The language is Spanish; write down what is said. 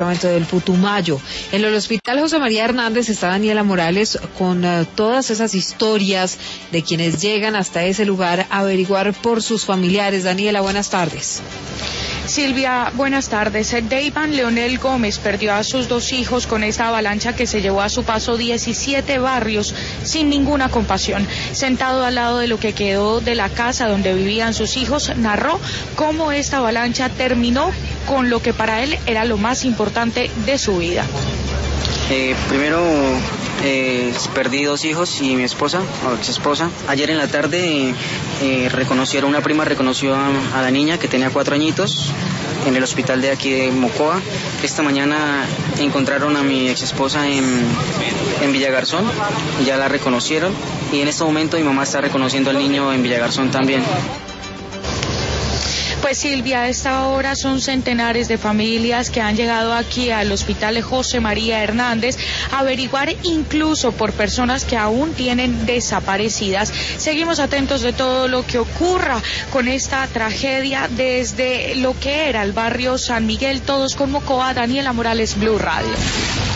del Putumayo. En el Hospital José María Hernández está Daniela Morales con todas esas historias de quienes llegan hasta ese lugar a averiguar por sus familiares. Daniela, buenas tardes. Silvia, buenas tardes. Deivan Leonel Gómez perdió a sus 2 hijos con esta avalancha que se llevó a su paso 17 barrios sin ninguna compasión. Sentado al lado de lo que quedó de la casa donde vivían sus hijos, narró cómo esta avalancha terminó con lo que para él era lo más importante de su vida. Primero perdí 2 hijos y mi esposa, o ex esposa. Ayer en la tarde una prima reconoció a la niña que tenía 4 añitos en el hospital de aquí de Mocoa. Esta mañana encontraron a mi ex esposa en Villagarzón, ya la reconocieron y en este momento mi mamá está reconociendo al niño en Villagarzón también. Pues Silvia, a esta hora son centenares de familias que han llegado aquí al Hospital José María Hernández a averiguar incluso por personas que aún tienen desaparecidas. Seguimos atentos de todo lo que ocurra con esta tragedia desde lo que era el barrio San Miguel. Todos con Mocoa. Daniela Morales, Blue Radio.